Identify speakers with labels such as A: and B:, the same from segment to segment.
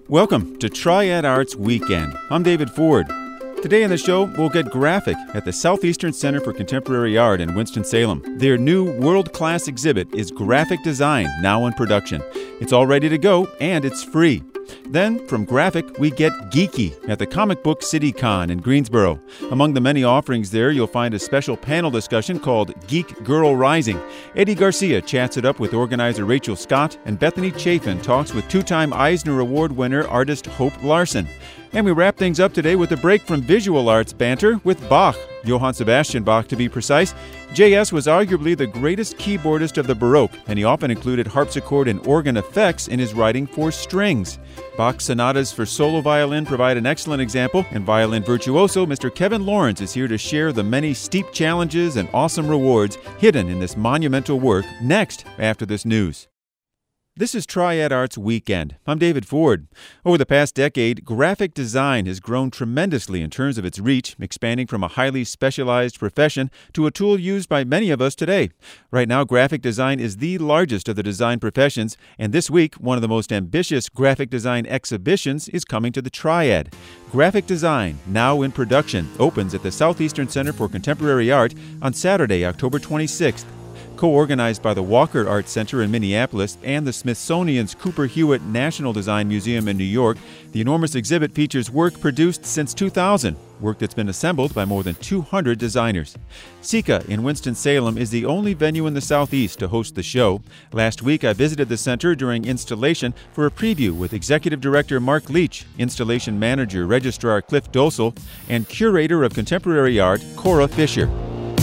A: Welcome to Triad Arts Weekend. I'm David Ford. Today on the show, we'll get graphic at the Southeastern Center for Contemporary Art in Winston-Salem. Their new world-class exhibit is Graphic Design, now in production. It's all ready to go, and it's free. Then, from graphic, we get geeky at the Comic Book City Con in Greensboro. Among the many offerings there, you'll find a special panel discussion called Geek Girl Rising. Eddie Garcia chats it up with organizer Rachel Scott, and Bethany Chafin talks with two-time Eisner Award winner artist Hope Larson. And we wrap things up today with a break from visual arts banter with Bach, Johann Sebastian Bach to be precise. J.S. was arguably the greatest keyboardist of the Baroque, and he often included harpsichord and organ effects in his writing for strings. Bach's sonatas for solo violin provide an excellent example, and violin virtuoso Mr. Kevin Lawrence is here to share the many steep challenges and awesome rewards hidden in this monumental work next after this news. This is Triad Arts Weekend. I'm David Ford. Over the past decade, graphic design has grown tremendously in terms of its reach, expanding from a highly specialized profession to a tool used by many of us today. Right now, graphic design is the largest of the design professions, and this week, one of the most ambitious graphic design exhibitions is coming to the Triad. Graphic Design, now in production, opens at the Southeastern Center for Contemporary Art on Saturday, October 26th. Co-organized by the Walker Art Center in Minneapolis and the Smithsonian's Cooper Hewitt National Design Museum in New York, the enormous exhibit features work produced since 2000, work that's been assembled by more than 200 designers. SICA in Winston-Salem is the only venue in the Southeast to host the show. Last week, I visited the center during installation for a preview with Executive Director Mark Leach, Installation Manager Registrar Cliff Dosel, and Curator of Contemporary Art Cora Fisher.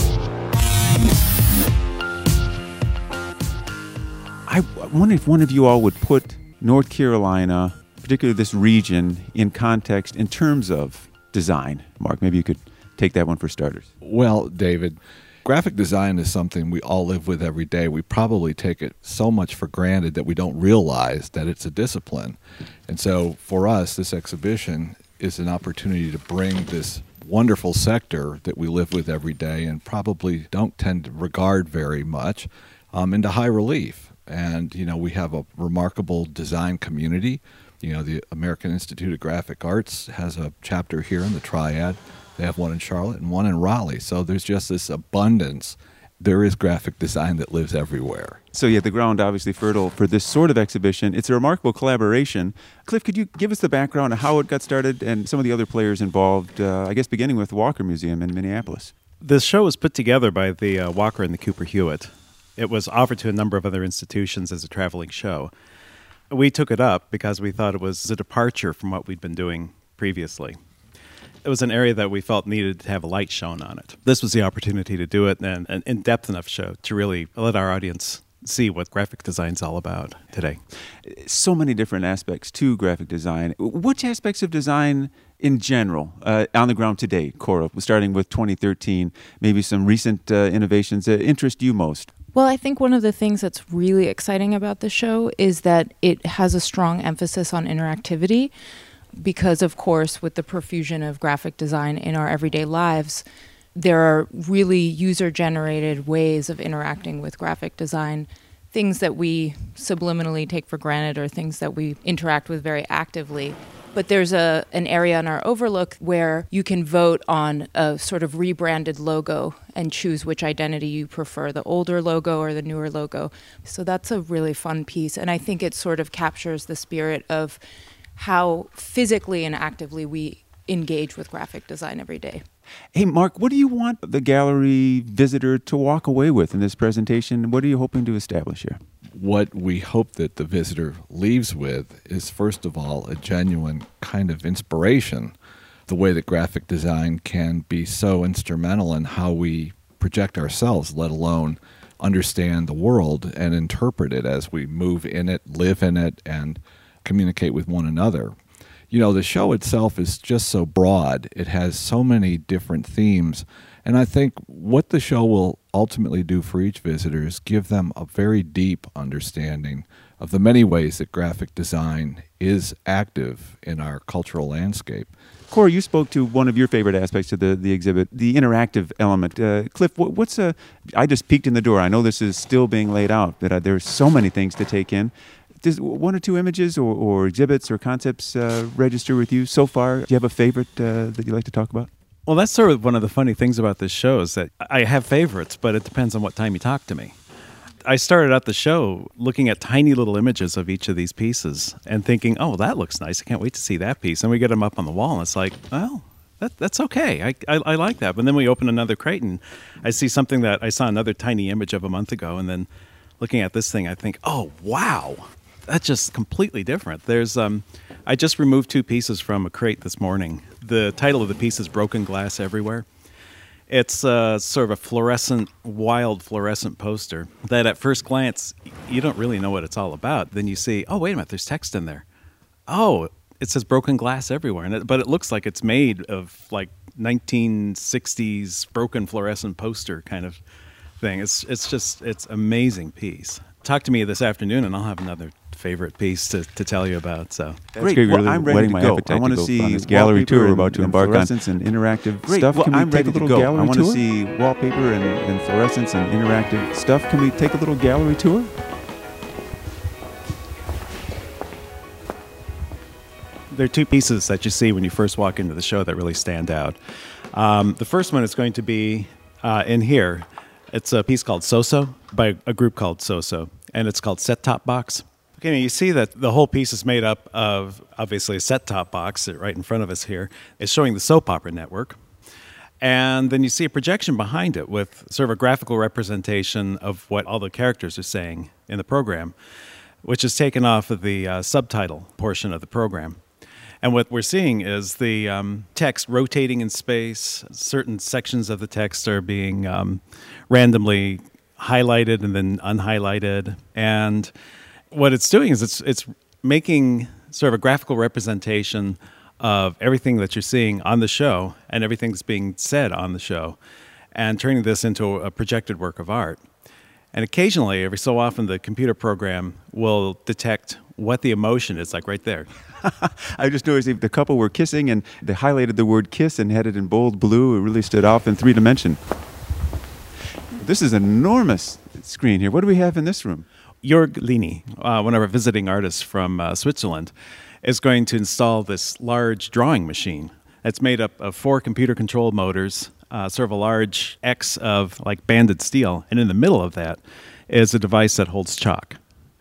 A: I wonder if one of you all would put North Carolina, particularly this region, in context in terms of design. Mark, maybe you could take that one for starters.
B: Well, David, graphic design is something we all live with every day. We probably take it so much for granted that we don't realize that it's a discipline. And so for us, this exhibition is an opportunity to bring this wonderful sector that we live with every day and probably don't tend to regard very much into high relief. And, we have a remarkable design community. The American Institute of Graphic Arts has a chapter here in the Triad. They have one in Charlotte and one in Raleigh. So there's just this abundance. There is graphic design that lives everywhere.
A: So the ground obviously fertile for this sort of exhibition. It's a remarkable collaboration. Cliff, could you give us the background of how it got started and some of the other players involved, beginning with Walker Museum in Minneapolis?
C: This show was put together by the Walker and the Cooper Hewitt. It was offered to a number of other institutions as a traveling show. We took it up because we thought it was a departure from what we'd been doing previously. It was an area that we felt needed to have a light shown on it. This was the opportunity to do it, and an in-depth enough show to really let our audience see what graphic design's all about today.
A: So many different aspects to graphic design. Which aspects of design in general on the ground today, Cora, starting with 2013, maybe some recent innovations that interest you most?
D: Well, I think one of the things that's really exciting about the show is that it has a strong emphasis on interactivity because, of course, with the profusion of graphic design in our everyday lives, there are really user-generated ways of interacting with graphic design, things that we subliminally take for granted or things that we interact with very actively. But there's an area in our Overlook where you can vote on a sort of rebranded logo and choose which identity you prefer, the older logo or the newer logo. So that's a really fun piece. And I think it sort of captures the spirit of how physically and actively we engage with graphic design every day.
A: Hey, Mark, what do you want the gallery visitor to walk away with in this presentation? What are you hoping to establish here?
B: What we hope that the visitor leaves with is, first of all, a genuine kind of inspiration. The way that graphic design can be so instrumental in how we project ourselves, let alone understand the world and interpret it as we move in it, live in it, and communicate with one another. The show itself is just so broad. It has so many different themes. And I think what the show will ultimately do for each visitor is give them a very deep understanding of the many ways that graphic design is active in our cultural landscape.
A: Cora, you spoke to one of your favorite aspects of the exhibit, the interactive element. Cliff, I just peeked in the door. I know this is still being laid out, but there's so many things to take in. Does one or two images or exhibits or concepts register with you so far? Do you have a favorite that you like to talk about?
C: Well, that's sort of one of the funny things about this show is that I have favorites, but it depends on what time you talk to me. I started out the show looking at tiny little images of each of these pieces and thinking, oh, that looks nice. I can't wait to see that piece. And we get them up on the wall, and it's like, well, that's okay. I like that. But then we open another crate, and I see something that I saw another tiny image of a month ago, and then looking at this thing, I think, oh, wow, that's just completely different. I just removed 2 pieces from a crate this morning. The title of the piece is Broken Glass Everywhere. It's sort of a wild fluorescent poster that at first glance, you don't really know what it's all about. Then you see, oh, wait a minute, there's text in there. Oh, it says broken glass everywhere. But it looks like it's made of like 1960s broken fluorescent poster kind of thing. It's amazing piece. Talk to me this afternoon and I'll have another favorite piece to tell you about. So
A: great. Well, I'm ready to go. I want to see this gallery tour we're about to embark on. And interactive stuff. Can we take a little gallery tour? I want to see wallpaper and fluorescence and interactive stuff. Can we take a little gallery tour?
C: There are 2 pieces that you see when you first walk into the show that really stand out. The first one is going to be in here. It's a piece called So-So by a group called So-So, and it's called Set Top Box. Okay, now you see that the whole piece is made up of, obviously, a set-top box right in front of us here. It's showing the soap opera network. And then you see a projection behind it with sort of a graphical representation of what all the characters are saying in the program, which is taken off of the subtitle portion of the program. And what we're seeing is the text rotating in space. Certain sections of the text are being randomly highlighted and then unhighlighted. And what it's doing is it's making sort of a graphical representation of everything that you're seeing on the show and everything that's being said on the show and turning this into a projected work of art. And occasionally, every so often, the computer program will detect what the emotion is, like right there.
A: I just noticed if the couple were kissing and they highlighted the word kiss and had it in bold blue. It really stood off in 3 dimension. This is an enormous screen here. What do we have in this room?
C: Jörg Lini, one of our visiting artists from Switzerland, is going to install this large drawing machine. It's made up of 4 computer-controlled motors, sort of a large X of like banded steel, and in the middle of that is a device that holds chalk.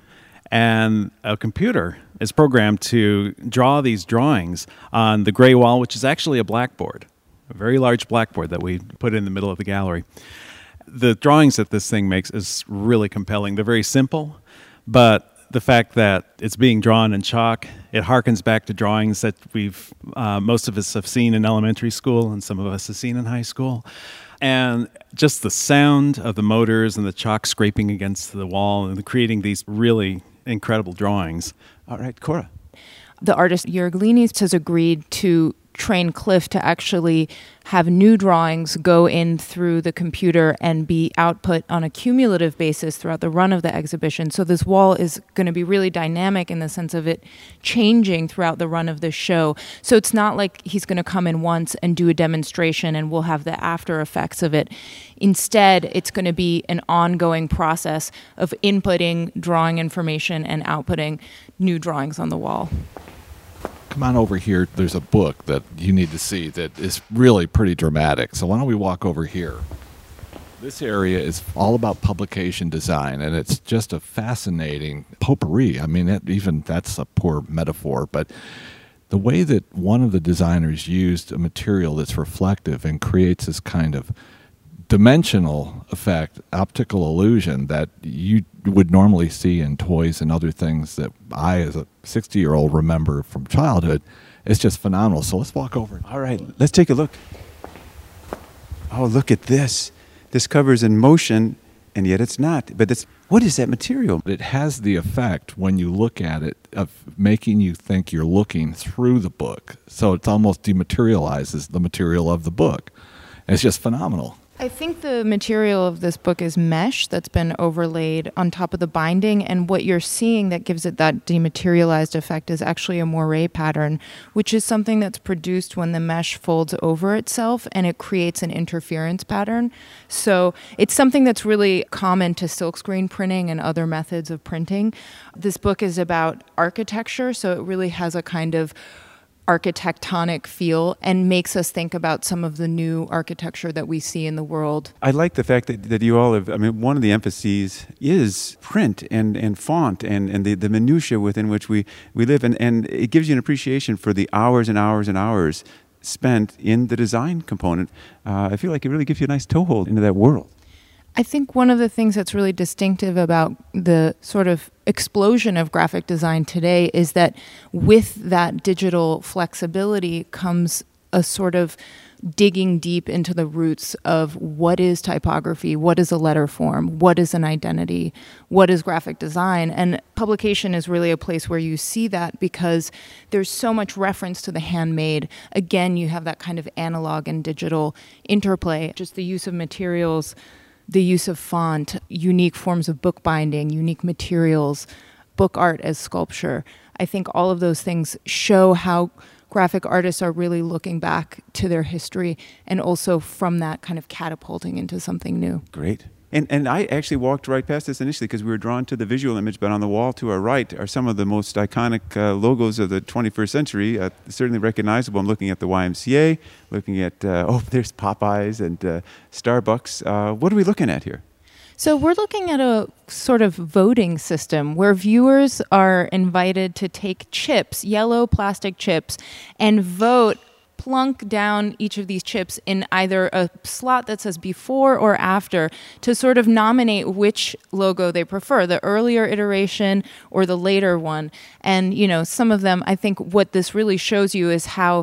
C: And a computer is programmed to draw these drawings on the gray wall, which is actually a blackboard, a very large blackboard that we put in the middle of the gallery. The drawings that this thing makes is really compelling. They're very simple, but the fact that it's being drawn in chalk, it harkens back to drawings that most of us have seen in elementary school and some of us have seen in high school. And just the sound of the motors and the chalk scraping against the wall and creating these really incredible drawings.
A: All right, Cora.
D: The artist Jörg Lini has agreed to train Cliff to actually have new drawings go in through the computer and be output on a cumulative basis throughout the run of the exhibition. So this wall is going to be really dynamic in the sense of it changing throughout the run of the show. So it's not like he's going to come in once and do a demonstration and we'll have the after effects of it. Instead, it's going to be an ongoing process of inputting drawing information and outputting new drawings on the wall.
B: Come on over here. There's a book that you need to see that is really pretty dramatic. So why don't we walk over here? This area is all about publication design, and it's just a fascinating potpourri. I mean, that's a poor metaphor, but the way that one of the designers used a material that's reflective and creates this kind of dimensional effect, optical illusion that you would normally see in toys and other things that I, as a 60-year-old, remember from childhood. It's just phenomenal. So let's walk over.
A: All right, let's take a look. Oh, look at this. This cover's in motion, and yet it's not. But what is that material?
B: It has the effect, when you look at it, of making you think you're looking through the book. So it almost dematerializes the material of the book. And it's just phenomenal.
D: I think the material of this book is mesh that's been overlaid on top of the binding, and what you're seeing that gives it that dematerialized effect is actually a moire pattern, which is something that's produced when the mesh folds over itself and it creates an interference pattern. So it's something that's really common to silkscreen printing and other methods of printing. This book is about architecture, so it really has a kind of architectonic feel and makes us think about some of the new architecture that we see in the world.
A: I like the fact that you all have, I mean, one of the emphases is print and font and the minutiae within which we live. And it gives you an appreciation for the hours and hours and hours spent in the design component. I feel like it really gives you a nice toehold into that world.
D: I think one of the things that's really distinctive about the sort of explosion of graphic design today is that with that digital flexibility comes a sort of digging deep into the roots of what is typography, what is a letter form, what is an identity, what is graphic design. And publication is really a place where you see that because there's so much reference to the handmade. Again, you have that kind of analog and digital interplay, just the use of materials, the use of font, unique forms of bookbinding, unique materials, book art as sculpture. I think all of those things show how graphic artists are really looking back to their history and also from that kind of catapulting into something new.
A: Great. And I actually walked right past this initially because we were drawn to the visual image, but on the wall to our right are some of the most iconic logos of the 21st century, certainly recognizable. I'm looking at the YMCA, looking at, there's Popeyes and Starbucks. What are we looking at here?
D: So we're looking at a sort of voting system where viewers are invited to take chips, yellow plastic chips, and vote, plunk down each of these chips in either a slot that says before or after to sort of nominate which logo they prefer, the earlier iteration or the later one. And, you know, some of them, I think what this really shows you is how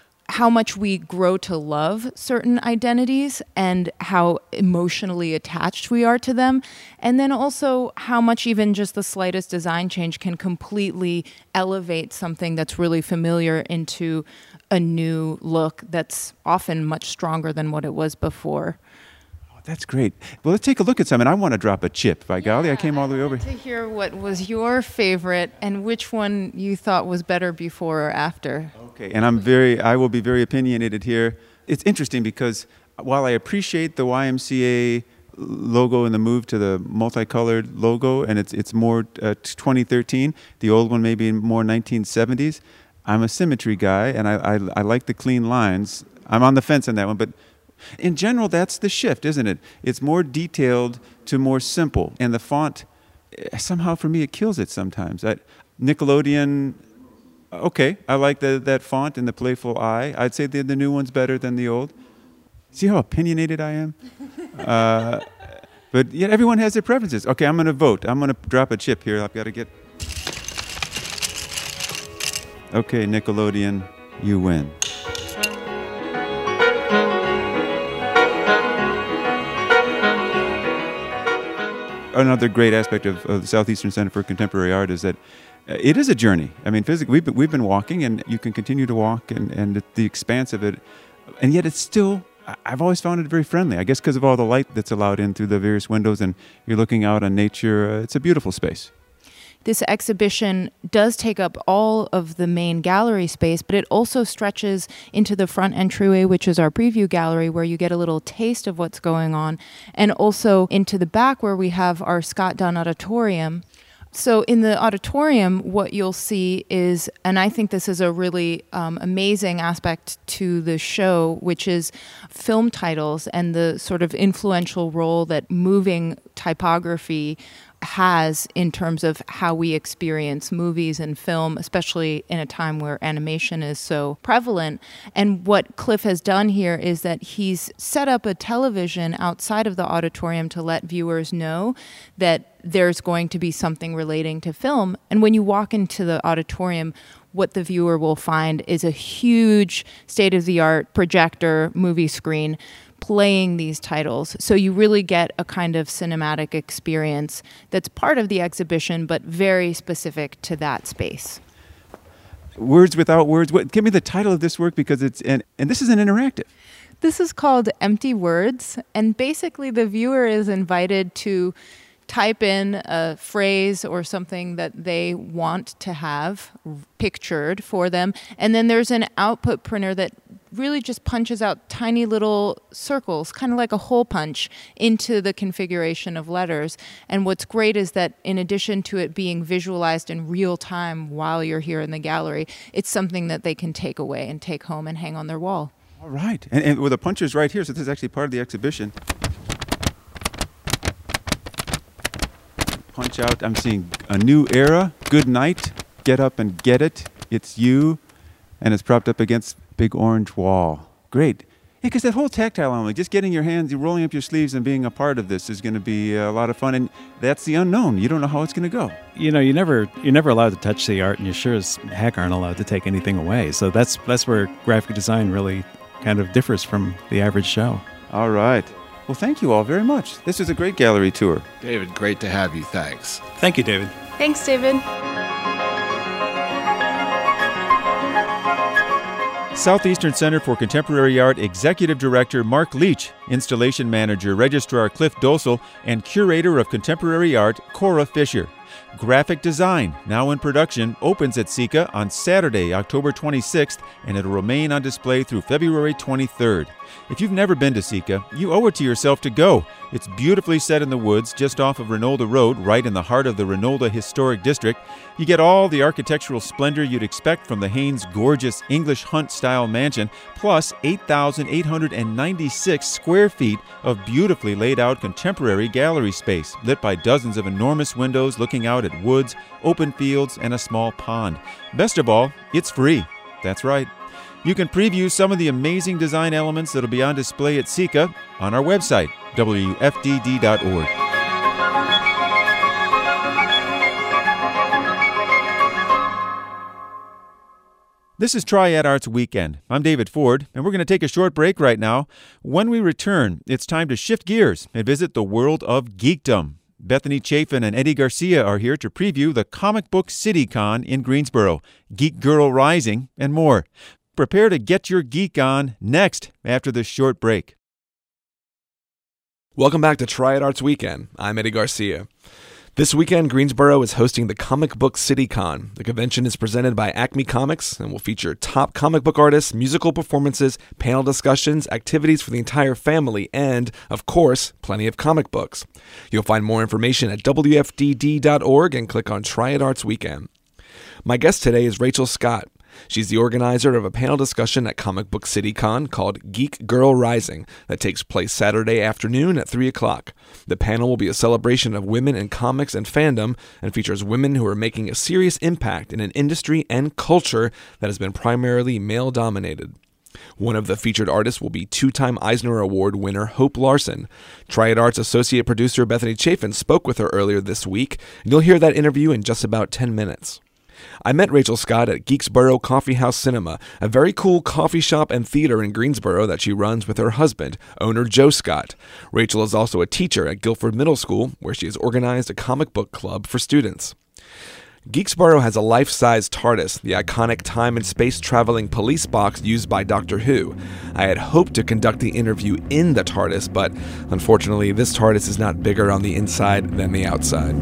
D: much we grow to love certain identities and how emotionally attached we are to them. And then also how much even just the slightest design change can completely elevate something that's really familiar into a new look that's often much stronger than what it was before.
A: That's great. Well, let's take a look at some, and I want to drop a chip. By golly, I came all the way over.
D: To hear what was your favorite and which one you thought was better before or after.
A: Okay, and I will be very opinionated here. It's interesting because while I appreciate the YMCA logo and the move to the multicolored logo, and it's more 2013, the old one maybe more 1970s, I'm a symmetry guy, and I like the clean lines. I'm on the fence on that one, but in general, that's the shift, isn't it? It's more detailed to more simple. And the font, somehow for me, it kills it sometimes. Nickelodeon, okay, I like that font and the playful eye. I'd say the new one's better than the old. See how opinionated I am? But yet everyone has their preferences. Okay, I'm going to vote. I'm going to drop a chip here. I've got to get... Okay, Nickelodeon, you win. Another great aspect of the Southeastern Center for Contemporary Art is that it is a journey. I mean, physically, we've been walking, and you can continue to walk, and the expanse of it, and yet it's still, I've always found it very friendly. I guess because of all the light that's allowed in through the various windows, and you're looking out on nature. It's a beautiful space.
D: This exhibition does take up all of the main gallery space, but it also stretches into the front entryway, which is our preview gallery, where you get a little taste of what's going on, and also into the back where we have our Scott Dunn Auditorium. So in the auditorium, what you'll see is, and I think this is a really amazing aspect to the show, which is film titles and the sort of influential role that moving typography has in terms of how we experience movies and film, especially in a time where animation is so prevalent. And what Cliff has done here is that he's set up a television outside of the auditorium to let viewers know that there's going to be something relating to film. And when you walk into the auditorium, what the viewer will find is a huge state-of-the-art projector movie screen playing these titles. So you really get a kind of cinematic experience that's part of the exhibition, but very specific to that space.
A: Words without words. Give me the title of this work, because it's, and this is an interactive.
D: This is called Empty Words, and basically the viewer is invited to type in a phrase or something that they want to have pictured for them, and then there's an output printer that really just punches out tiny little circles, kind of like a hole punch, into the configuration of letters. And what's great is that in addition to it being visualized in real time while you're here in the gallery, it's something that they can take away and take home and hang on their wall.
A: All right. And with the punches right here, so this is actually part of the exhibition. Punch out, I'm seeing a new era, good night, get up and get it, it's you, and it's propped up against big orange wall. Great. Yeah, because that whole tactile element, just getting your hands, you're rolling up your sleeves and being a part of this is going to be a lot of fun. And that's the unknown. You don't know how it's going to go.
C: You know, you're never allowed to touch the art, and you sure as heck aren't allowed to take anything away. So that's where graphic design really kind of differs from the average show.
A: All right. Well, thank you all very much. This was a great gallery tour.
B: David, great to have you. Thanks.
C: Thank you, David.
D: Thanks, David.
A: Southeastern Center for Contemporary Art Executive Director Mark Leach, Installation Manager Registrar Cliff Dosel, and Curator of Contemporary Art Cora Fisher. Graphic Design, now in production, opens at SECA on Saturday, October 26th, and it'll remain on display through February 23rd. If you've never been to SECA, you owe it to yourself to go. It's beautifully set in the woods just off of Renolda Road, right in the heart of the Renolda Historic District. You get all the architectural splendor you'd expect from the Haynes' gorgeous English Hunt-style mansion, plus 8,896 square feet of beautifully laid-out contemporary gallery space, lit by dozens of enormous windows looking out at woods, open fields, and a small pond. Best of all, it's free. That's right. You can preview some of the amazing design elements that'll be on display at SECA on our website, wfdd.org. This is Triad Arts Weekend. I'm David Ford, and we're going to take a short break right now. When we return, it's time to shift gears and visit the world of geekdom. Bethany Chafin and Eddie Garcia are here to preview the Comic Book CityCon in Greensboro, Geek Girl Rising, and more. Prepare to get your geek on next after this short break.
E: Welcome back to Triad Arts Weekend. I'm Eddie Garcia. This weekend, Greensboro is hosting the Comic Book CityCon. The convention is presented by Acme Comics and will feature top comic book artists, musical performances, panel discussions, activities for the entire family, and, of course, plenty of comic books. You'll find more information at wfdd.org and click on Triad Arts Weekend. My guest today is Rachel Scott. She's the organizer of a panel discussion at Comic Book CityCon called Geek Girl Rising that takes place Saturday afternoon at 3 o'clock. The panel will be a celebration of women in comics and fandom and features women who are making a serious impact in an industry and culture that has been primarily male-dominated. One of the featured artists will be two-time Eisner Award winner Hope Larson. Triad Arts associate producer Bethany Chafin spoke with her earlier this week, and you'll hear that interview in just about 10 minutes. I met Rachel Scott at Geeksboro Coffee House Cinema, a very cool coffee shop and theater in Greensboro that she runs with her husband, owner Joe Scott. Rachel is also a teacher at Guilford Middle School, where she has organized a comic book club for students. Geeksboro has a life-size TARDIS, the iconic time and space-traveling police box used by Doctor Who. I had hoped to conduct the interview in the TARDIS, but unfortunately, this TARDIS is not bigger on the inside than the outside.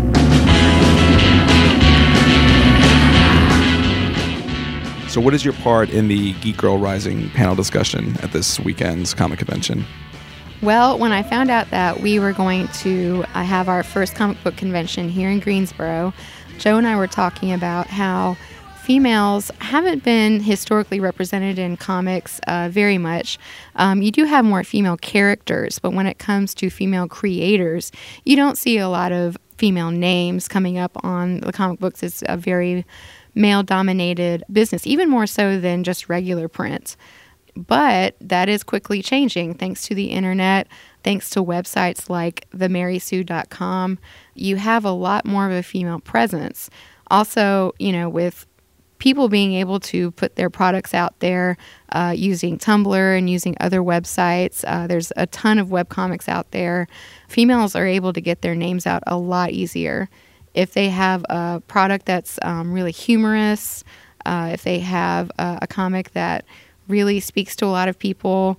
E: So what is your part in the Geek Girl Rising panel discussion at this weekend's comic convention?
F: Well, when I found out that we were going to have our first comic book convention here in Greensboro, Joe and I were talking about how females haven't been historically represented in comics very much. You do have more female characters, but when it comes to female creators, you don't see a lot of female names coming up on the comic books. It's a very male-dominated business, even more so than just regular print. But that is quickly changing thanks to the internet, thanks to websites like themarysue.com. You have a lot more of a female presence. Also, with people being able to put their products out there using Tumblr and using other websites, there's a ton of webcomics out there. Females are able to get their names out a lot easier. If they have a product that's really humorous, if they have a comic that really speaks to a lot of people,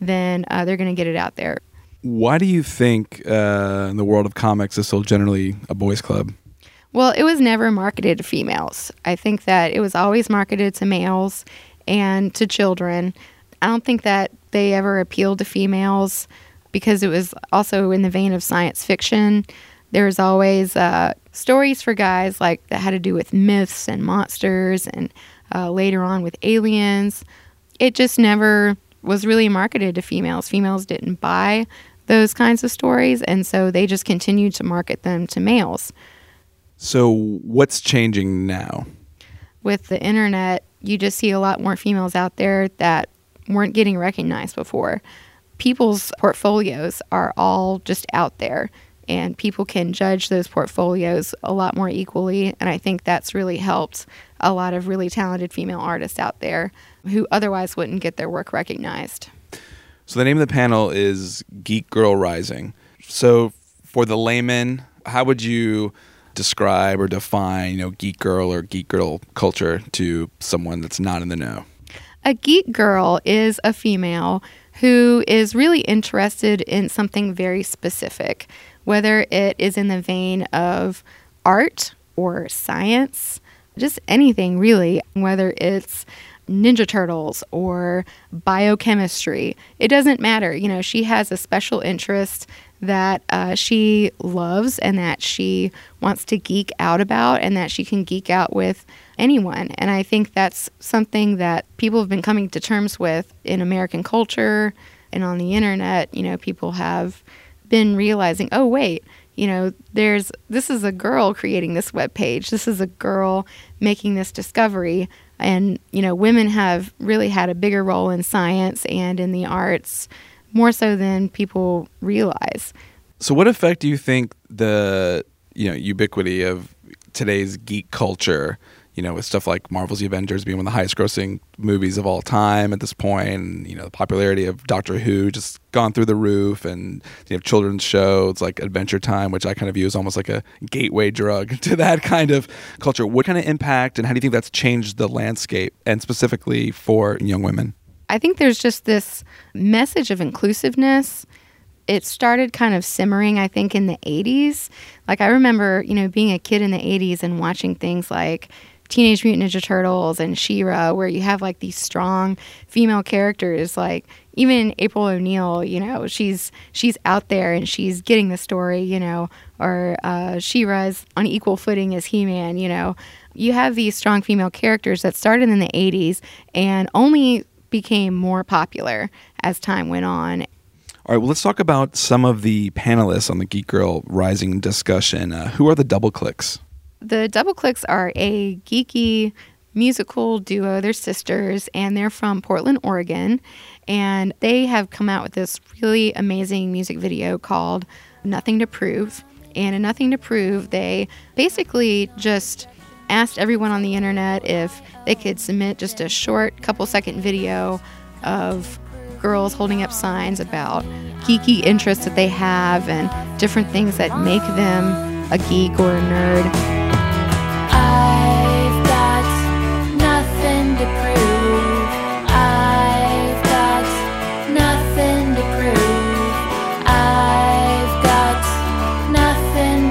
F: then they're going to get it out there.
E: Why do you think in the world of comics is still generally a boys' club?
F: Well, it was never marketed to females. I think that it was always marketed to males and to children. I don't think that they ever appealed to females because it was also in the vein of science fiction. There was always stories for guys like that had to do with myths and monsters, and later on with aliens. It just never was really marketed to females. Females didn't buy those kinds of stories, and so they just continued to market them to males.
E: So what's changing now?
F: With the internet, you just see a lot more females out there that weren't getting recognized before. People's portfolios are all just out there, and people can judge those portfolios a lot more equally, and I think that's really helped a lot of really talented female artists out there who otherwise wouldn't get their work recognized.
E: So the name of the panel is Geek Girl Rising. So for the layman, how would you describe or define, geek girl or geek girl culture to someone that's not in the know?
F: A geek girl is a female who is really interested in something very specific, whether it is in the vein of art or science, just anything really, whether it's Ninja Turtles or biochemistry. It doesn't matter. She has a special interest that she loves and that she wants to geek out about, and that she can geek out with anyone. And I think that's something that people have been coming to terms with in American culture and on the internet. People have been realizing, oh, wait, this is a girl creating this webpage. This is a girl making this discovery. And, women have really had a bigger role in science and in the arts, more so than people realize.
E: So what effect do you think the, ubiquity of today's geek culture, with stuff like Marvel's The Avengers being one of the highest grossing movies of all time at this point, and, the popularity of Doctor Who just gone through the roof, and you have children's shows like Adventure Time, which I kind of view as almost like a gateway drug to that kind of culture. What kind of impact and how do you think that's changed the landscape, and specifically for young women?
F: I think there's just this message of inclusiveness. It started kind of simmering, I think, in the 80s. Like, I remember, being a kid in the 80s and watching things like Teenage Mutant Ninja Turtles and She-Ra, where you have like these strong female characters, like even April O'Neil, she's out there and she's getting the story, or She-Ra's on equal footing as He-Man, You have these strong female characters that started in the 80s and only became more popular as time went on.
E: All right, well, let's talk about some of the panelists on the Geek Girl Rising discussion. Who are the Double Clicks?
F: The Double Clicks are a geeky musical duo. They're sisters, and they're from Portland, Oregon. And they have come out with this really amazing music video called Nothing to Prove. And in Nothing to Prove, they basically just asked everyone on the internet if they could submit just a short couple-second video of girls holding up signs about geeky interests that they have and different things that make them a geek or a nerd.
G: I've got nothing to prove. I've got nothing to prove. I've got nothing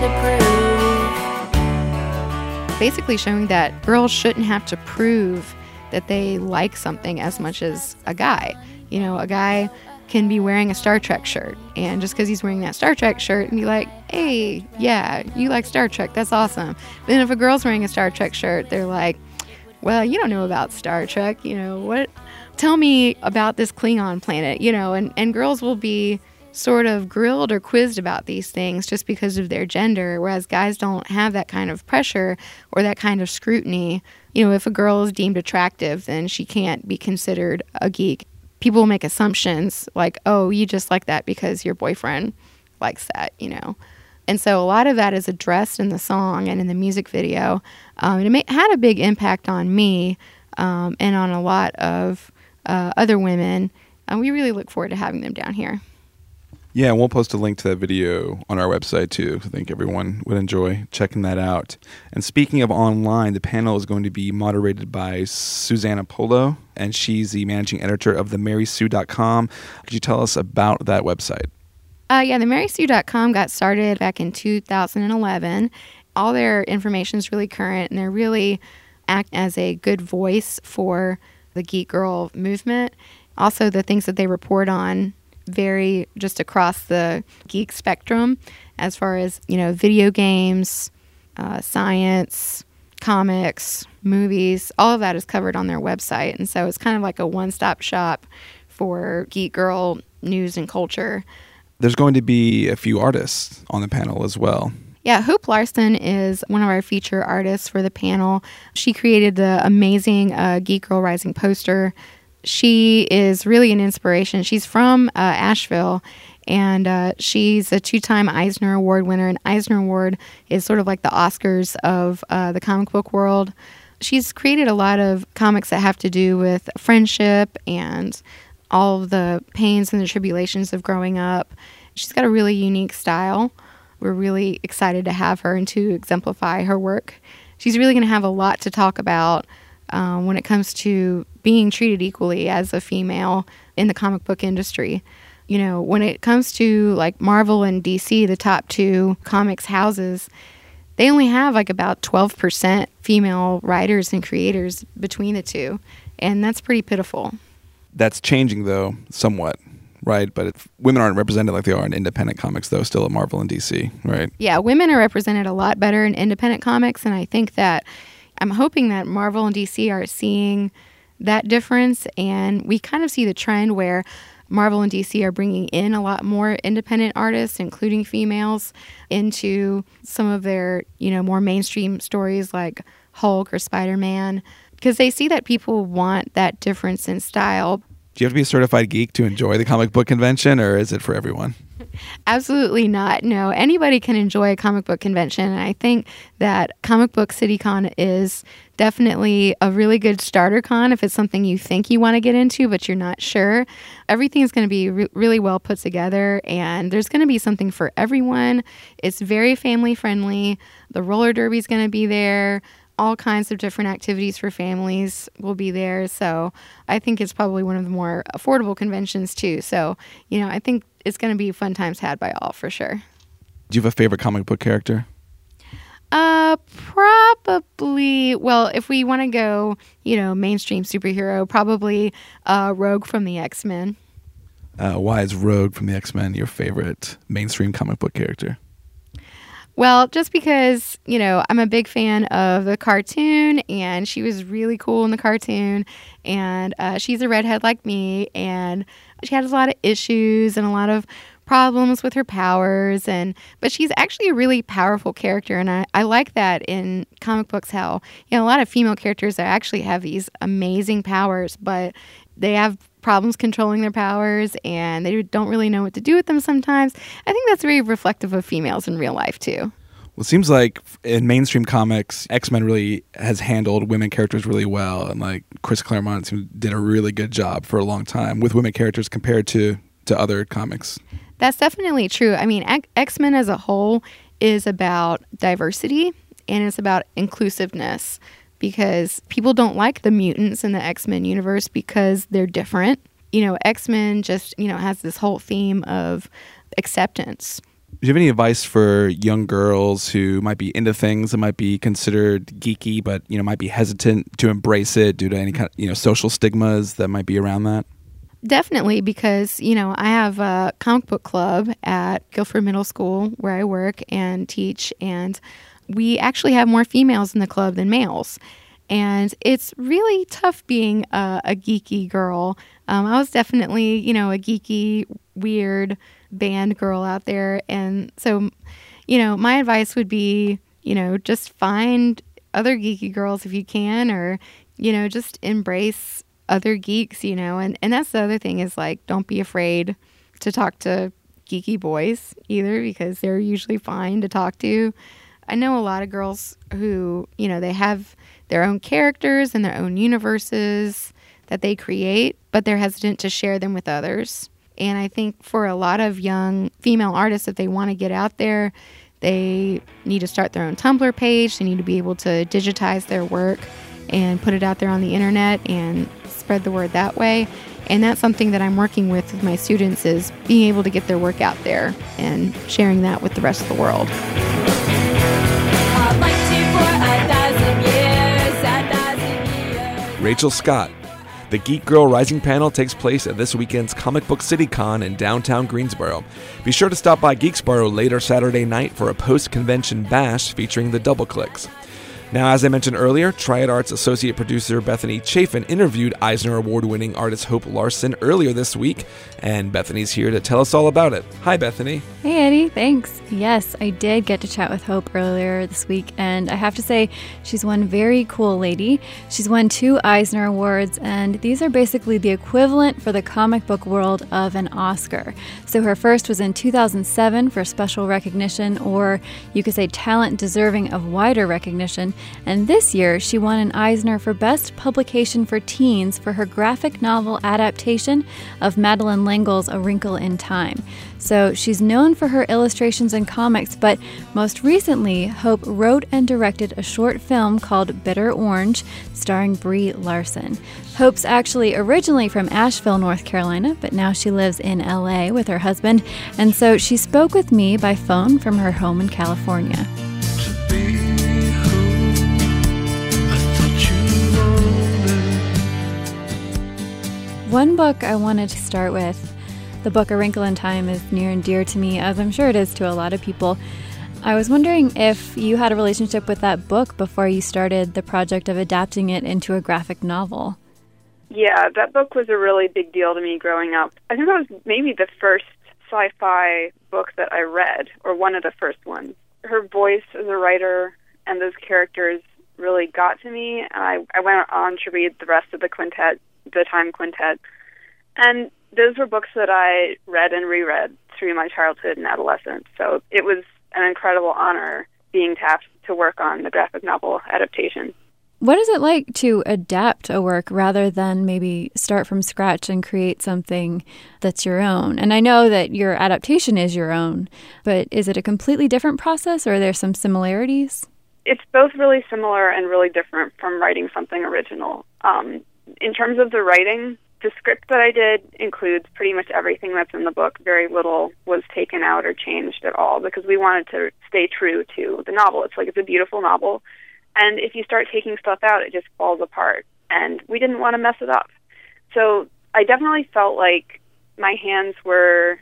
G: to prove.
F: Basically showing that girls shouldn't have to prove that they like something as much as a guy. A guy can be wearing a Star Trek shirt, and just because he's wearing that Star Trek shirt and be like, hey, yeah, you like Star Trek, that's awesome. But then if a girl's wearing a Star Trek shirt, they're like, well, you don't know about Star Trek, what? Tell me about this Klingon planet, and girls will be sort of grilled or quizzed about these things just because of their gender, whereas guys don't have that kind of pressure or that kind of scrutiny. If a girl is deemed attractive, then she can't be considered a geek. People make assumptions like, oh, you just like that because your boyfriend likes that, And so a lot of that is addressed in the song and in the music video. And it had a big impact on me and on a lot of other women. And we really look forward to having them down here.
E: Yeah, and we'll post a link to that video on our website too. I think everyone would enjoy checking that out. And speaking of online, the panel is going to be moderated by Susanna Polo, and she's the managing editor of themarysue.com. Could you tell us about that website?
F: Yeah, themarysue.com got started back in 2011. All their information is really current, and they really act as a good voice for the geek girl movement. Also, the things that they report on vary just across the geek spectrum as far as, video games, science, comics, movies. All of that is covered on their website. And so it's kind of like a one-stop shop for geek girl news and culture.
E: There's going to be a few artists on the panel as well.
F: Yeah, Hope Larson is one of our feature artists for the panel. She created the amazing Geek Girl Rising poster. She is really an inspiration. She's from Asheville, and she's a 2-time Eisner Award winner. And Eisner Award is sort of like the Oscars of the comic book world. She's created a lot of comics that have to do with friendship and all of the pains and the tribulations of growing up. She's got a really unique style. We're really excited to have her and to exemplify her work. She's really going to have a lot to talk about when it comes to being treated equally as a female in the comic book industry. When it comes to like Marvel and DC, the top 2 comics houses, they only have like about 12% female writers and creators between the two. And that's pretty pitiful.
E: That's changing, though, somewhat, right? But if women aren't represented like they are in independent comics, though, still at Marvel and DC, right?
F: Yeah, women are represented a lot better in independent comics, and I think that I'm hoping that Marvel and DC are seeing that difference, and we kind of see the trend where Marvel and DC are bringing in a lot more independent artists, including females, into some of their, more mainstream stories like Hulk or Spider-Man, because they see that people want that difference in style.
E: Do you have to be a certified geek to enjoy the comic book convention, or is it for everyone?
F: Absolutely not. No, anybody can enjoy a comic book convention. And I think that Comic Book CityCon is definitely a really good starter con if it's something you think you want to get into, but you're not sure. Everything is going to be really well put together, and there's going to be something for everyone. It's very family friendly. The roller derby is going to be there. All kinds of different activities for families will be there. So I think it's probably one of the more affordable conventions too. So, I think it's going to be fun times had by all for sure.
E: Do you have a favorite comic book character?
F: Probably, well, if we want to go, mainstream superhero, probably Rogue from the X-Men.
E: Why is Rogue from the X-Men your favorite mainstream comic book character?
F: Well, just because, I'm a big fan of the cartoon, and she was really cool in the cartoon, and she's a redhead like me, and she has a lot of issues and a lot of problems with her powers, but she's actually a really powerful character, and I like that in comic books how, a lot of female characters that actually have these amazing powers, but they have problems controlling their powers, and they don't really know what to do with them sometimes. I think that's very reflective of females in real life, too.
E: Well, it seems like in mainstream comics, X-Men really has handled women characters really well, and like Chris Claremont did a really good job for a long time with women characters compared to other comics.
F: That's definitely true. I mean, X-Men as a whole is about diversity, and it's about inclusiveness, because people don't like the mutants in the X-Men universe because they're different. X-Men just, has this whole theme of acceptance.
E: Do you have any advice for young girls who might be into things that might be considered geeky, but, might be hesitant to embrace it due to any kind of, social stigmas that might be around that?
F: Definitely, because, I have a comic book club at Guilford Middle School where I work and teach, and we actually have more females in the club than males. And it's really tough being a geeky girl. I was definitely, a geeky, weird band girl out there. And so, my advice would be, just find other geeky girls if you can, or, just embrace other geeks, and that's the other thing is like, don't be afraid to talk to geeky boys either, because they're usually fine to talk to. I know a lot of girls who, they have their own characters and their own universes that they create, but they're hesitant to share them with others. And I think for a lot of young female artists, if they want to get out there, they need to start their own Tumblr page. They need to be able to digitize their work and put it out there on the internet and spread the word that way. And that's something that I'm working with my students, is being able to get their work out there and sharing that with the rest of the world.
G: I'd like to for 1,000 years.
E: Rachel Scott. The Geek Girl Rising panel takes place at this weekend's Comic Book CityCon in downtown Greensboro. Be sure to stop by Geeksboro later Saturday night for a post-convention bash featuring the Double Clicks. Now, as I mentioned earlier, Triad Arts associate producer Bethany Chafin interviewed Eisner Award-winning artist Hope Larson earlier this week, and Bethany's here to tell us all about it. Hi, Bethany.
H: Hey, Eddie. Thanks. Yes, I did get to chat with Hope earlier this week, and I have to say, she's one very cool lady. She's won 2 Eisner Awards, and these are basically the equivalent for the comic book world of an Oscar. So her first was in 2007 for special recognition, or you could say talent deserving of wider recognition. And this year, she won an Eisner for Best Publication for Teens for her graphic novel adaptation of Madeleine L'Engle's A Wrinkle in Time. So she's known for her illustrations and comics, but most recently, Hope wrote and directed a short film called Bitter Orange, starring Brie Larson. Hope's actually originally from Asheville, North Carolina, but now she lives in LA with her husband, and so she spoke with me by phone from her home in California. One book I wanted to start with, the book A Wrinkle in Time, is near and dear to me, as I'm sure it is to a lot of people. I was wondering if you had a relationship with that book before you started the project of adapting it into a graphic novel.
I: Yeah, that book was a really big deal to me growing up. I think that was maybe the first sci-fi book that I read, or one of the first ones. Her voice as a writer and those characters really got to me, and I went on to read the rest of the quintet, the Time Quintet. And those were books that I read and reread through my childhood and adolescence. So it was an incredible honor being tapped to work on the graphic novel adaptation.
H: What is it like to adapt a work rather than maybe start from scratch and create something that's your own? And I know that your adaptation is your own, but is it a completely different process, or are there some similarities?
I: It's both really similar and really different from writing something original. In terms of the writing, the script that I did includes pretty much everything that's in the book. Very little was taken out or changed at all because we wanted to stay true to the novel. It's a beautiful novel, and if you start taking stuff out, it just falls apart, and we didn't want to mess it up. So I definitely felt like my hands were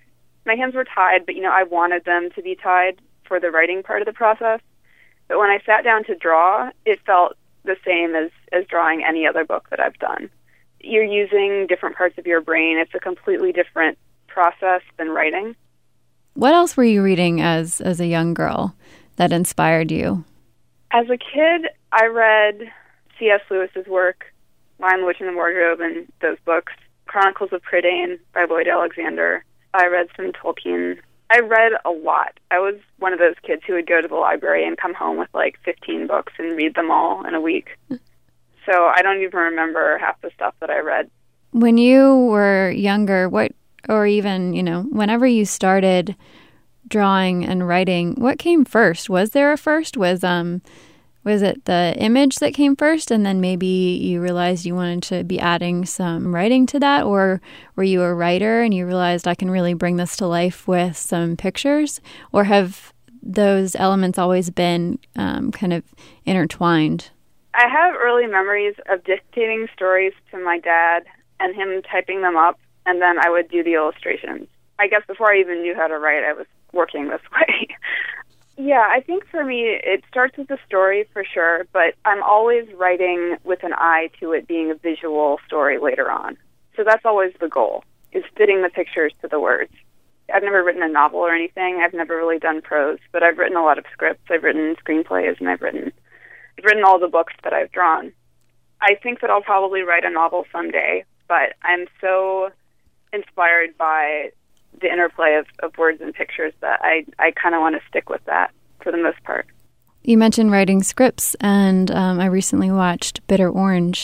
I: tied, but I wanted them to be tied for the writing part of the process. But when I sat down to draw, it felt the same as drawing any other book that I've done. You're using different parts of your brain. It's a completely different process than writing.
H: What else were you reading as a young girl that inspired you?
I: As a kid, I read C.S. Lewis's work, Lion, the Witch, and the Wardrobe, and those books, Chronicles of Prydain by Lloyd Alexander. I read some Tolkien. I read a lot. I was one of those kids who would go to the library and come home with 15 books and read them all in a week. So I don't even remember half the stuff that I read.
H: When you were younger, whenever you started drawing and writing, what came first? Was there a first? Was it the image that came first, and then maybe you realized you wanted to be adding some writing to that? Or were you a writer and you realized I can really bring this to life with some pictures? Or have those elements always been kind of intertwined?
I: I have early memories of dictating stories to my dad and him typing them up, and then I would do the illustrations. I guess before I even knew how to write, I was working this way. Yeah, I think for me, it starts with the story for sure, but I'm always writing with an eye to it being a visual story later on. So that's always the goal, is fitting the pictures to the words. I've never written a novel or anything. I've never really done prose, but I've written a lot of scripts. I've written screenplays, and I've written all the books that I've drawn. I think that I'll probably write a novel someday, but I'm so inspired by the interplay of words and pictures that I kind of want to stick with that for the most part.
H: You mentioned writing scripts, and I recently watched Bitter Orange,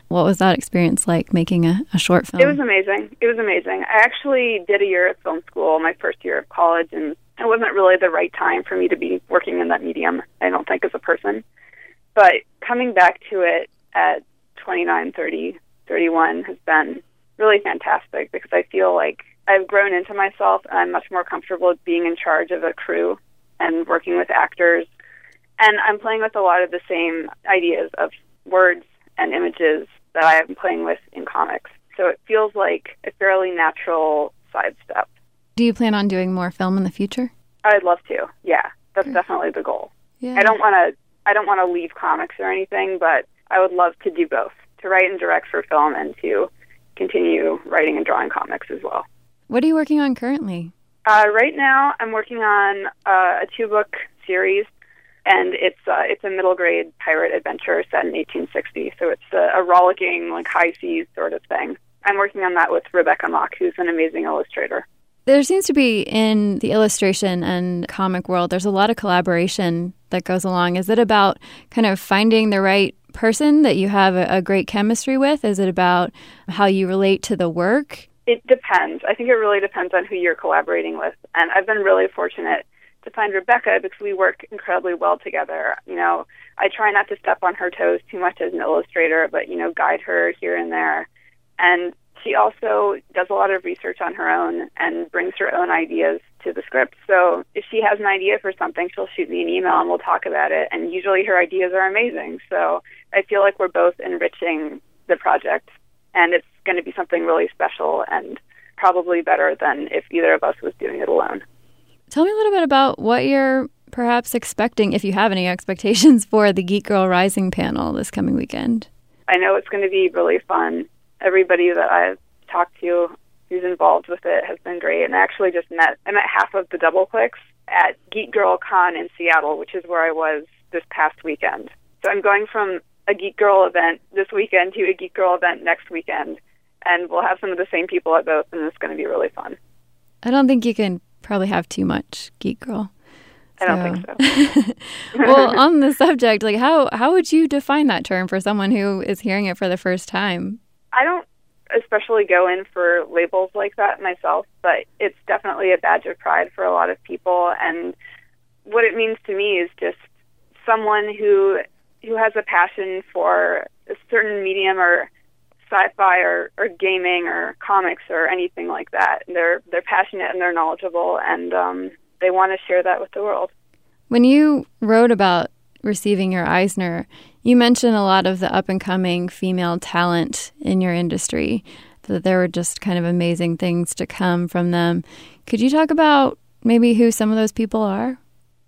H: What was that experience like, making a short film?
I: It was amazing. It was amazing. I actually did a year at film school, my first year of college, and it wasn't really the right time for me to be working in that medium, I don't think, as a person. But coming back to it at 29, 30, 31 has been really fantastic because I feel like I've grown into myself and I'm much more comfortable being in charge of a crew and working with actors. And I'm playing with a lot of the same ideas of words and images that I am playing with in comics. So it feels like a fairly natural sidestep.
H: Do you plan on doing more film in the future?
I: I'd love to. Yeah, that's definitely the goal.
H: Yeah.
I: I don't want to leave comics or anything, but I would love to do both, to write and direct for film and to continue writing and drawing comics as well.
H: What are you working on currently?
I: Right now, I'm working on a 2-book series, and it's a middle grade pirate adventure set in 1860. So it's a rollicking, like high seas sort of thing. I'm working on that with Rebecca Mock, who's an amazing illustrator. There
H: seems to be, in the illustration and comic world, there's a lot of collaboration that goes along. Is it about kind of finding the right person that you have a great chemistry with? Is it about how you relate to the work?
I: It depends. I think it really depends on who you're collaborating with. And I've been really fortunate to find Rebecca because we work incredibly well together. You know, I try not to step on her toes too much as an illustrator, but, you know, guide her here and there. And she also does a lot of research on her own and brings her own ideas to the script. So if she has an idea for something, she'll shoot me an email and we'll talk about it. And usually her ideas are amazing. So I feel like we're both enriching the project, and it's going to be something really special and probably better than if either of us was doing it alone.
H: Tell me a little bit about what you're perhaps expecting, if you have any expectations, for the Geek Girl Rising panel this coming weekend.
I: I know it's going to be really fun. Everybody that I've talked to who's involved with it has been great. And I actually just met half of the Double Clicks at Geek Girl Con in Seattle, which is where I was this past weekend. So I'm going from a Geek Girl event this weekend to a Geek Girl event next weekend. And we'll have some of the same people at both, and it's going to be really fun.
H: I don't think you can probably have too much Geek Girl.
I: I don't think so.
H: Well, on the subject, like how would you define that term for someone who is hearing it for the first time?
I: I don't especially go in for labels like that myself, but it's definitely a badge of pride for a lot of people. And what it means to me is just someone who has a passion for a certain medium or sci-fi or gaming or comics or anything like that. They're passionate and they're knowledgeable, and they want to share that with the world.
H: When you wrote about receiving your Eisner, you mentioned a lot of the up-and-coming female talent in your industry, that there were just kind of amazing things to come from them. Could you talk about maybe who some of those people are?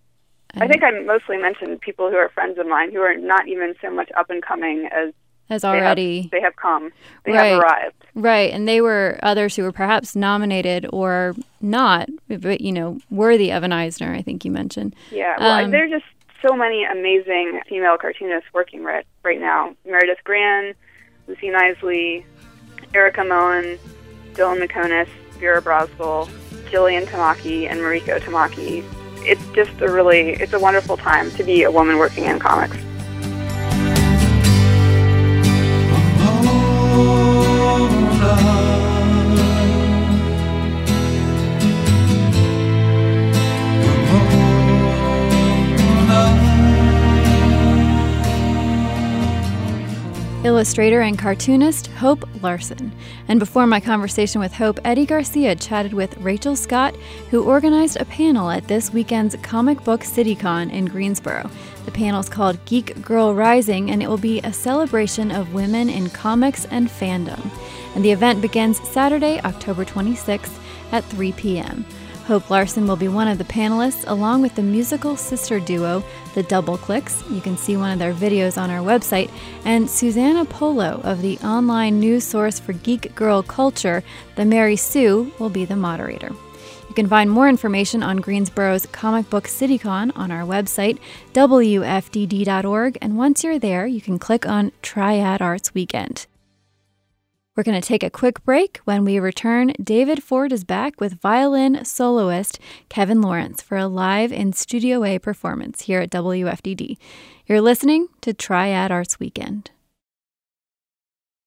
I: I think I mostly mentioned people who are friends of mine who are not even so much up-and-coming as
H: already.
I: They have come. They have arrived.
H: Right, and they were others who were perhaps nominated or not, but, you know, worthy of an Eisner, I think you mentioned.
I: Yeah, well, there's just so many amazing female cartoonists working right now. Meredith Gran, Lucy Knisley, Erica Moen, Dylan McConis, Vera Brosgol, Jillian Tamaki, and Mariko Tamaki. It's just it's a wonderful time to be a woman working in comics.
H: Illustrator and cartoonist Hope Larson. And before my conversation with Hope, Eddie Garcia chatted with Rachel Scott, who organized a panel at this weekend's Comic Book CityCon in Greensboro. The panel is called Geek Girl Rising, and it will be a celebration of women in comics and fandom. And the event begins Saturday, October 26th at 3 p.m. Hope Larson will be one of the panelists, along with the musical sister duo, the Double Clicks. You can see one of their videos on our website. And Susanna Polo of the online news source for geek girl culture, The Mary Sue, will be the moderator. You can find more information on Greensboro's Comic Book CityCon on our website, WFDD.org. And once you're there, you can click on Triad Arts Weekend. We're going to take a quick break. When we return, David Ford is back with violin soloist Kevin Lawrence for a live in Studio A performance here at WFDD. You're listening to Triad Arts Weekend.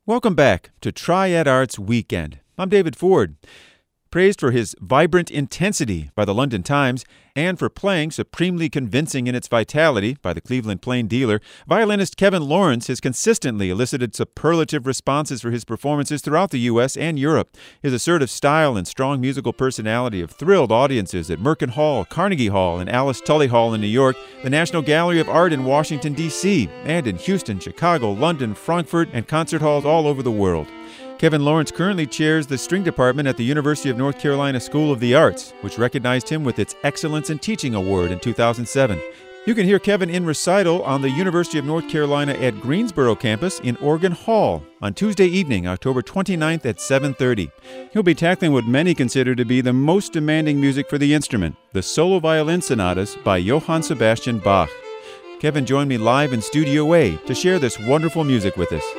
A: Welcome back to Triad Arts Weekend. I'm David Ford. Praised for his vibrant intensity by the London Times and for playing supremely convincing in its vitality by the Cleveland Plain Dealer, violinist Kevin Lawrence has consistently elicited superlative responses for his performances throughout the U.S. and Europe. His assertive style and strong musical personality have thrilled audiences at Merkin Hall, Carnegie Hall, and Alice Tully Hall in New York, the National Gallery of Art in Washington, D.C., and in Houston, Chicago, London, Frankfurt, and concert halls all over the world. Kevin Lawrence currently chairs the string department at the University of North Carolina School of the Arts, which recognized him with its Excellence in Teaching Award in 2007. You can hear Kevin in recital on the University of North Carolina at Greensboro campus in Organ Hall on Tuesday evening, October 29th at 7:30. He'll be tackling what many consider to be the most demanding music for the instrument, the solo violin sonatas by Johann Sebastian Bach. Kevin joined me live in Studio A to share this wonderful music with us.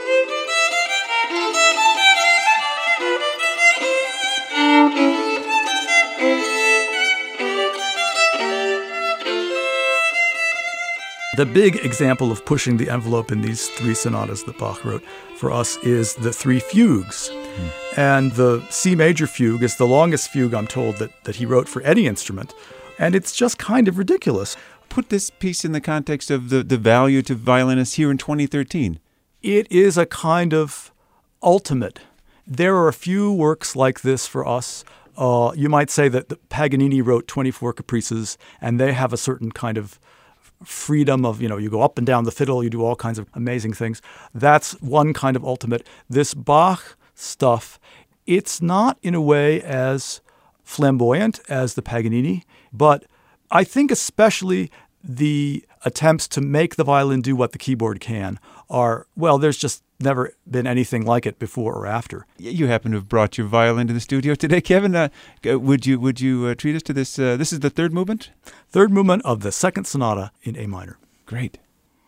J: The big example of pushing the envelope in these three sonatas that Bach wrote for us is the three fugues. And the C major fugue is the longest fugue, I'm told, that he wrote for any instrument. And it's just kind of ridiculous.
A: Put this piece in the context of the value to violinists here in 2013.
J: It is a kind of ultimate. There are a few works like this for us. You might say that Paganini wrote 24 caprices, and they have a certain kind of freedom of, you go up and down the fiddle, you do all kinds of amazing things. That's one kind of ultimate. This Bach stuff, it's not in a way as flamboyant as the Paganini, but I think especially the attempts to make the violin do what the keyboard can are, well, there's just never been anything like it before or after.
A: You happen to have brought your violin to the studio today, Kevin. Would you treat us to this? This is the third movement?
J: Third movement of the second sonata in A minor.
A: Great.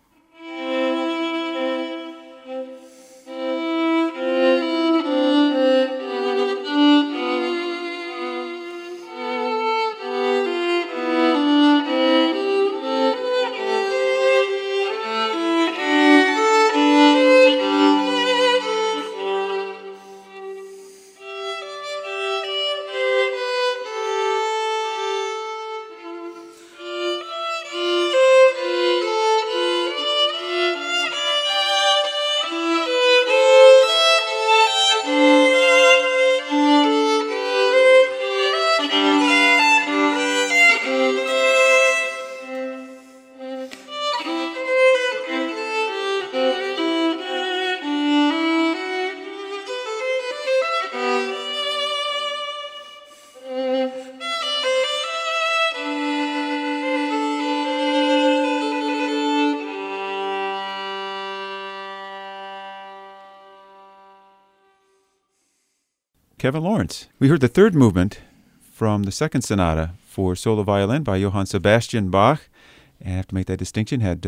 A: Kevin Lawrence. We heard the third movement from the second sonata for solo violin by Johann Sebastian Bach. And I have to make that distinction, had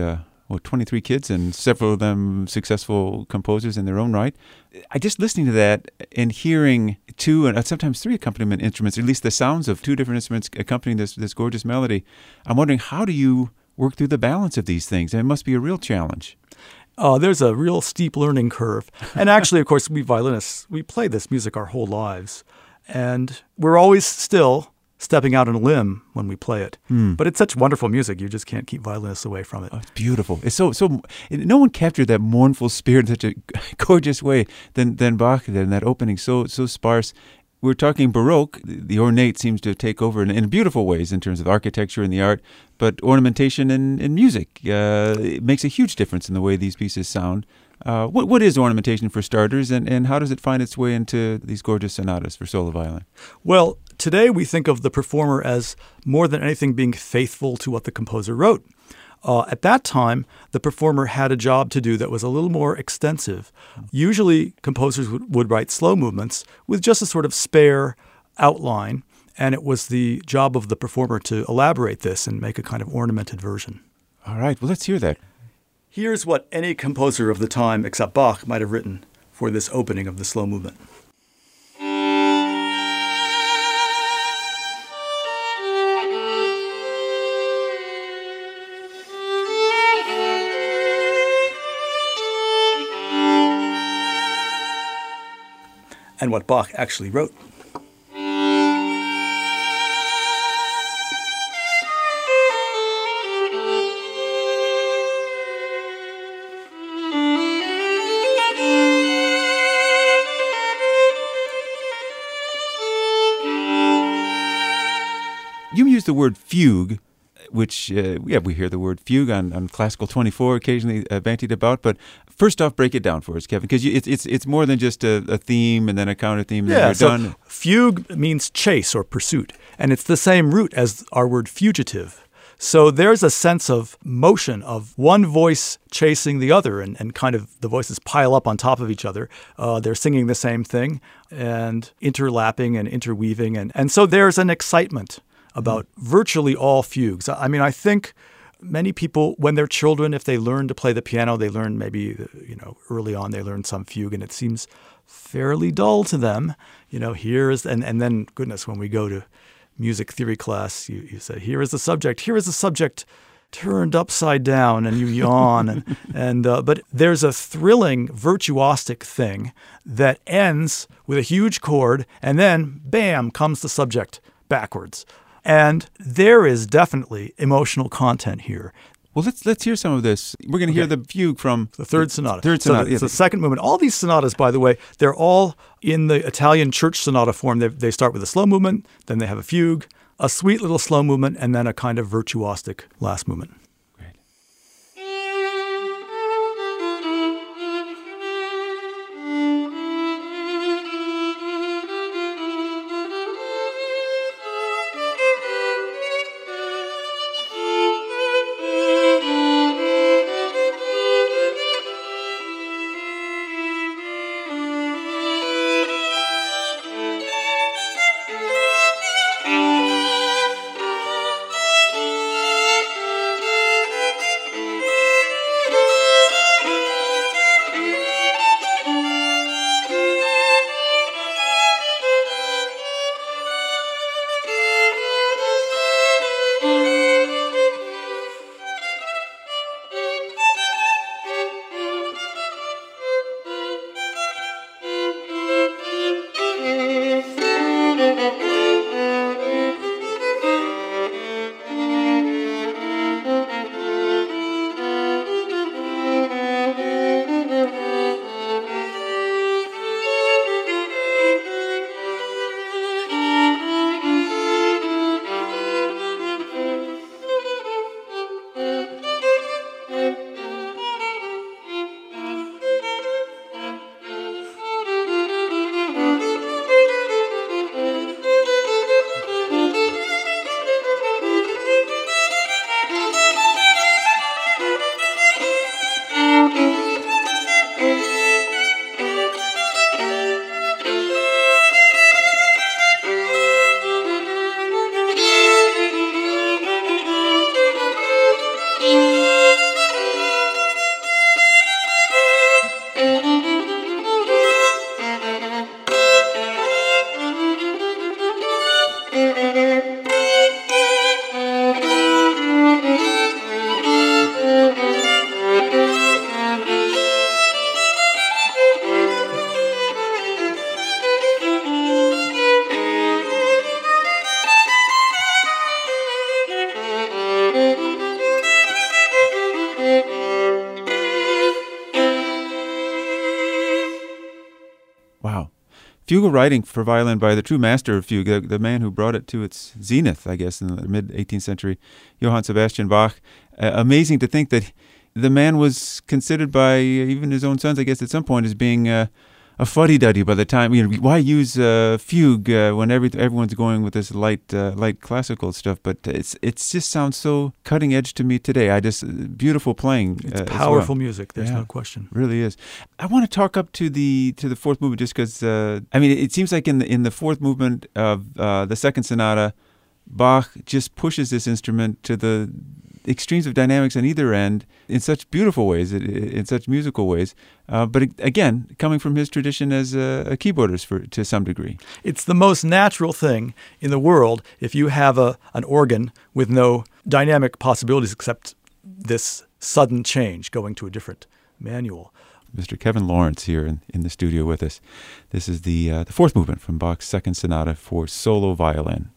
A: 23 kids and several of them successful composers in their own right. I just listening to that and hearing two and sometimes three accompaniment instruments, or at least the sounds of two different instruments accompanying this gorgeous melody, I'm wondering, how do you work through the balance of these things? And it must be a real challenge.
J: There's a real steep learning curve. And actually, of course, we violinists, we play this music our whole lives. And we're always still stepping out on a limb when we play it. But it's such wonderful music, you just can't keep violinists away from it.
A: Oh, it's beautiful. It's so no one captured that mournful spirit in such a gorgeous way than Bach did in that opening, so sparse. We're talking Baroque. The ornate seems to take over in beautiful ways in terms of architecture and the art, but ornamentation and music it makes a huge difference in the way these pieces sound. What is ornamentation for starters, and how does it find its way into these gorgeous sonatas for solo violin?
J: Well, today we think of the performer as more than anything being faithful to what the composer wrote. At that time, the performer had a job to do that was a little more extensive. Usually, composers would write slow movements with just a sort of spare outline, and it was the job of the performer to elaborate this and make a kind of ornamented version.
A: All right, well, let's hear that.
J: Here's what any composer of the time, except Bach, might have written for this opening of the slow movement. and what Bach actually wrote.
A: You use the word fugue, which, we hear the word fugue on Classical 24 occasionally bantied about. But first off, break it down for us, Kevin, because it's more than just a theme and then a counter theme and then you're done.
J: Fugue means chase or pursuit, and it's the same root as our word fugitive. So there's a sense of motion of one voice chasing the other, and kind of the voices pile up on top of each other. They're singing the same thing and interlapping and interweaving. And so there's an excitement about virtually all fugues. I mean, I think many people, when they're children, if they learn to play the piano, they learn maybe, early on they learn some fugue, and it seems fairly dull to them. Here is, and then, goodness, when we go to music theory class, you say, here is the subject turned upside down, and you yawn. But there's a thrilling, virtuosic thing that ends with a huge chord, and then, bam, comes the subject backwards. And there is definitely emotional content here.
A: Well, let's hear some of this. We're going to hear the fugue from
J: the Third Sonata.
A: It's
J: the second movement. All these sonatas, by the way, they're all in the Italian church sonata form. They start with a slow movement, then they have a fugue, a sweet little slow movement, and then a kind of virtuosic last movement.
A: Wow. Fugal writing for violin by the true master of fugue, the man who brought it to its zenith, I guess, in the mid-18th century, Johann Sebastian Bach. Amazing to think that the man was considered by even his own sons, I guess, at some point as being a fuddy-duddy by the time. Why use fugue when everyone's going with this light classical stuff? But it just sounds so cutting edge to me today. Beautiful playing.
J: It's powerful music. There's no question.
A: Really is. I want to talk up to the fourth movement just because it seems like in the fourth movement of the second sonata, Bach just pushes this instrument to the extremes of dynamics on either end in such beautiful ways, in such musical ways. But again, coming from his tradition as a keyboardist to some degree.
J: It's the most natural thing in the world if you have an organ with no dynamic possibilities except this sudden change going to a different manual.
A: Mr. Kevin Lawrence here in the studio with us. This is the fourth movement from Bach's Second Sonata for solo violin.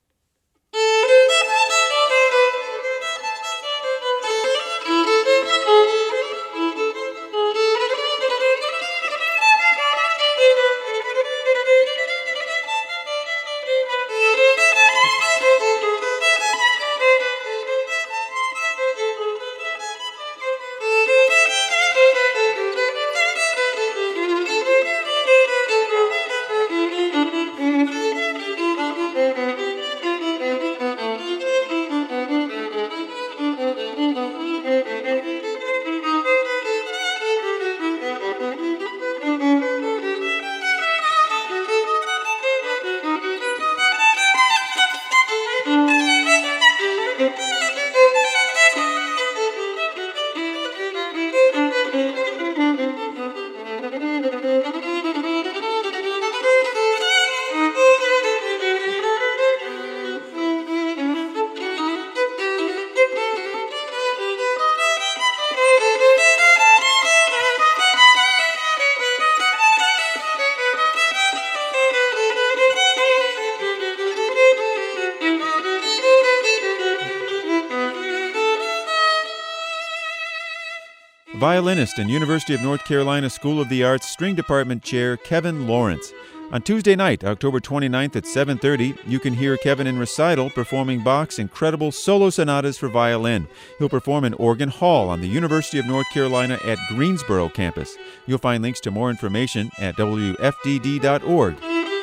A: Violinist and University of North Carolina School of the Arts String Department Chair Kevin Lawrence. On Tuesday night, October 29th at 7:30, you can hear Kevin in recital performing Bach's incredible solo sonatas for violin. He'll perform in Organ Hall on the University of North Carolina at Greensboro campus. You'll find links to more information at wfdd.org.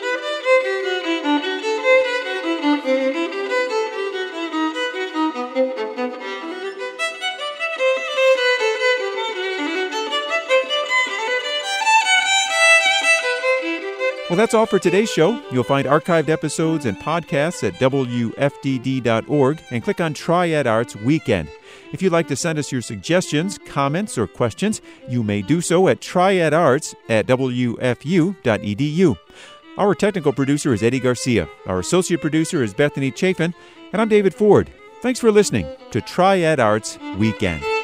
A: Well, that's all for today's show. You'll find archived episodes and podcasts at wfdd.org and click on Triad Arts Weekend. If you'd like to send us your suggestions, comments, or questions, you may do so at triadarts@wfu.edu. Our technical producer is Eddie Garcia. Our associate producer is Bethany Chafin. And I'm David Ford. Thanks for listening to Triad Arts Weekend.